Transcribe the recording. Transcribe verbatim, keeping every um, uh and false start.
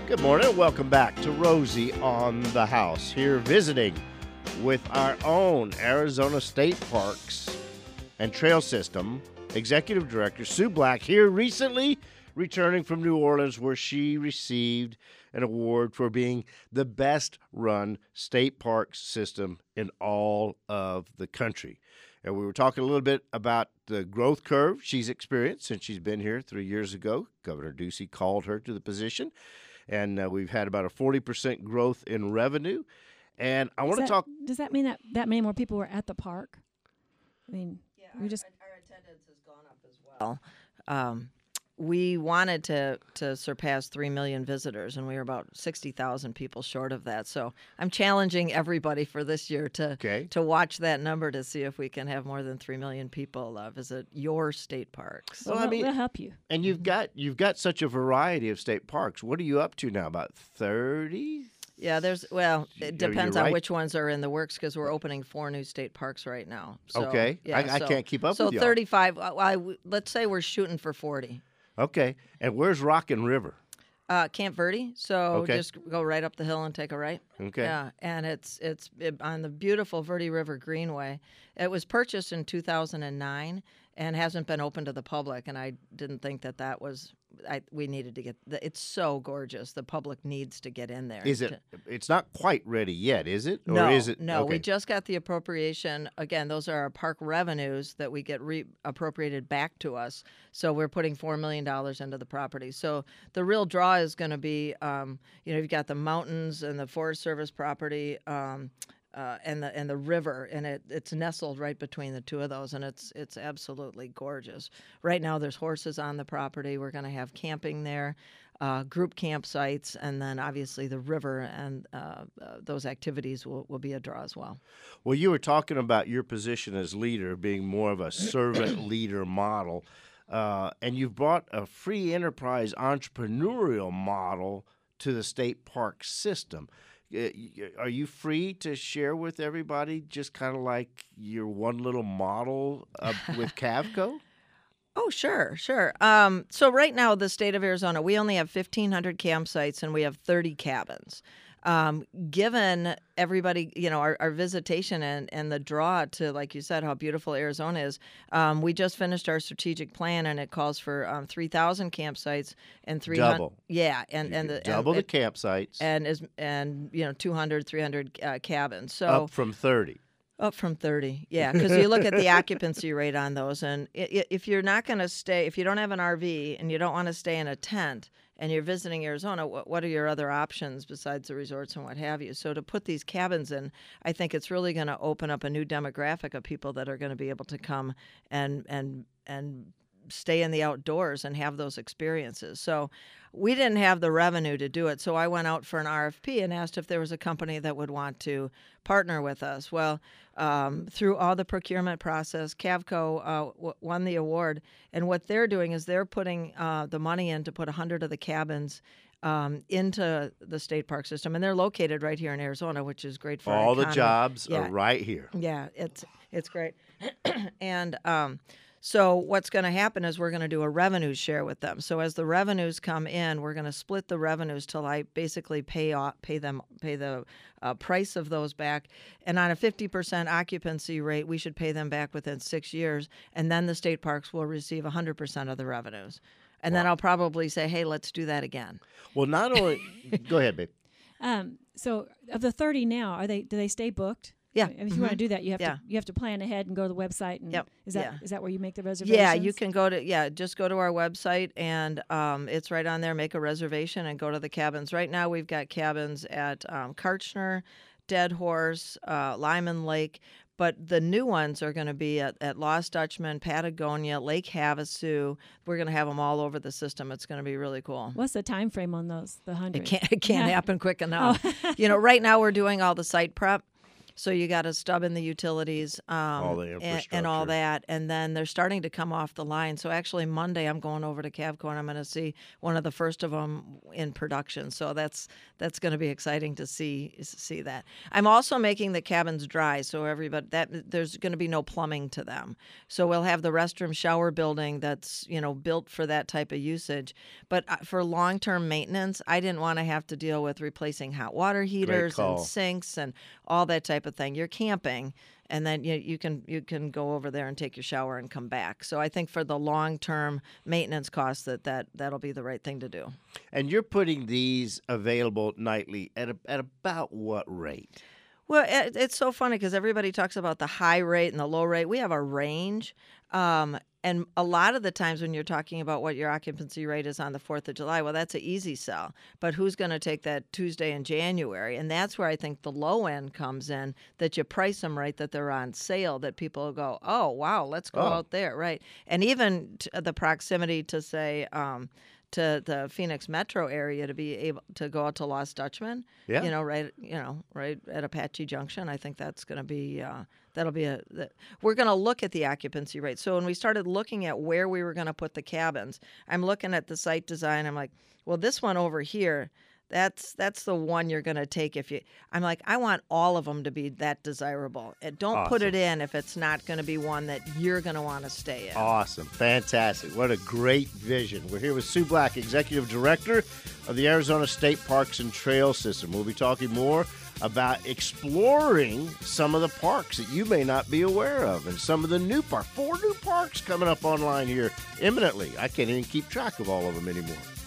Good morning. Welcome back to Rosie on the House. Here visiting with our own Arizona State Parks and Trail System Executive Director Sue Black, here recently returning from New Orleans, where she received an award for being the best run state park system in all of the country. And we were talking a little bit about the growth curve she's experienced since she's been here three years ago. Governor Ducey called her to the position. And uh, we've had about a forty percent growth in revenue. And I want to talk. Does that mean that that many more people were at the park? I mean, yeah, we our, just our attendance has gone up as well. Um, we wanted to to surpass three million visitors, and we were about sixty thousand people short of that. So I'm challenging everybody for this year to Okay. to watch that number to see if we can have more than three million people uh, visit your state parks. Well, well, I mean- we'll help you. And you've got you've got such a variety of state parks. What are you up to now? About thirty? Yeah, there's well, You're- it depends you're on right. which ones are in the works because we're opening four new state parks right now. So, Okay. yeah, I- I so- can't keep up so with y'all. thirty-five. I, I, let's say we're shooting for forty. Okay. And where's Rockin' River? Uh, Camp Verde. So Okay. just go right up the hill and take a right. Okay. Yeah, and it's it's it, on the beautiful Verde River Greenway. It was purchased in two thousand nine and hasn't been open to the public. And I didn't think that that was. I, we needed to get. The, it's so gorgeous. The public needs to get in there. Is it? It's not quite ready yet, is it? Or No, is it? no. Okay. We just got the appropriation. Again, those are our park revenues that we get re- appropriated back to us. So we're putting four million dollars into the property. So the real draw is going to be, um, you know, you've got the mountains and the Forest Service property. Um, Uh, and the and the river, and it, it's nestled right between the two of those, and it's it's absolutely gorgeous. Right now, there's horses on the property. We're going to have camping there, uh, group campsites, and then obviously the river and uh, uh, those activities will, will be a draw as well. Well, you were talking about your position as leader being more of a servant leader model, uh, and you've brought a free enterprise entrepreneurial model to the state park system. Uh, y- Are you free to share with everybody just kind of like your one little model uh, with Cavco? Oh, sure, sure. Um, so right now, the state of Arizona, we only have fifteen hundred campsites and we have thirty cabins. Um, given everybody, you know, our, our visitation and, and the draw to, like you said, how beautiful Arizona is, um, we just finished our strategic plan and it calls for um, three thousand campsites and three hundred. Double. Yeah, and You and could the double and, the campsites and is and you know two hundred, three hundred uh, cabins. So up from thirty. Up from thirty, yeah, because you look at the occupancy rate on those, and i- i- if you're not going to stay, if you don't have an R V and you don't want to stay in a tent, and you're visiting Arizona, what, what are your other options besides the resorts and what have you? So to put these cabins in, I think it's really going to open up a new demographic of people that are going to be able to come and and and stay in the outdoors and have those experiences. So we didn't have the revenue to do it, so I went out for an R F P and asked if there was a company that would want to partner with us. Well, um, through all the procurement process, Cavco uh, w- won the award, and what they're doing is they're putting uh, the money in to put one hundred of the cabins um, into the state park system, and they're located right here in Arizona, which is great for our All the economy. jobs Yeah. are right here. Yeah, it's it's great. and um, so what's going to happen is we're going to do a revenue share with them. So as the revenues come in, we're going to split the revenues till I basically pay off, pay them, pay the uh, price of those back. And on a fifty percent occupancy rate, we should pay them back within six years. And then the state parks will receive one hundred percent of the revenues. And then I'll probably say, hey, let's do that again. Well, not only go ahead, babe. Um, so of the thirty now, are they do they stay booked? Yeah. I mean, if you want to do that, you have Yeah. to you have to plan ahead and go to the website. And Yep. Is that Yeah. is that where you make the reservations? Yeah, you can go to yeah, just go to our website and um, it's right on there. Make a reservation and go to the cabins. Right now, we've got cabins at um, Karchner, Dead Horse, uh, Lyman Lake, but the new ones are going to be at, at Lost Dutchman, Patagonia, Lake Havasu. We're going to have them all over the system. It's going to be really cool. What's the time frame on those? The hundred. It can't it can't Yeah. happen quick enough. You know, right now we're doing all the site prep. So you got to stub in the utilities, um, All the and, and all infrastructure. that, and then they're starting to come off the line. So actually, Monday I'm going over to Cavco and I'm going to see one of the first of them in production. So that's that's going to be exciting to see see that. I'm also making the cabins dry, so everybody that there's going to be no plumbing to them. So we'll have the restroom shower building that's you know built for that type of usage. But uh, for long-term maintenance, I didn't want to have to deal with replacing hot water heaters and call. sinks and all that type of thing. You're camping, and then you, you can you can go over there and take your shower and come back. So I think for the long-term maintenance costs, that, that that'll be the right thing to do. And you're putting these available nightly at a, at about what rate? Well, it, it's so funny because everybody talks about the high rate and the low rate. We have a range. Um, and a lot of the times when you're talking about what your occupancy rate is on the fourth of July, well, that's an easy sell. But who's going to take that Tuesday in January? And that's where I think the low end comes in, that you price them right, that they're on sale, that people will go, oh, wow, let's go Oh. out there, right? And even t- the proximity to, say, um, to the Phoenix metro area to be able to go out to Lost Dutchman, Yeah. you know, right, you know, right at Apache Junction. I think that's going to be uh, that'll be a. The, we're going to look at the occupancy rate. So when we started looking at where we were going to put the cabins, I'm looking at the site design. I'm like, well, this one over here. That's that's the one you're going to take if you. I'm like, I want all of them to be that desirable. And don't put it in if it's not going to be one that you're going to want to stay in. Awesome. Fantastic. What a great vision. We're here with Sue Black, Executive Director of the Arizona State Parks and Trail System. We'll be talking more about exploring some of the parks that you may not be aware of and some of the new parks. Four new parks coming up online here imminently. I can't even keep track of all of them anymore.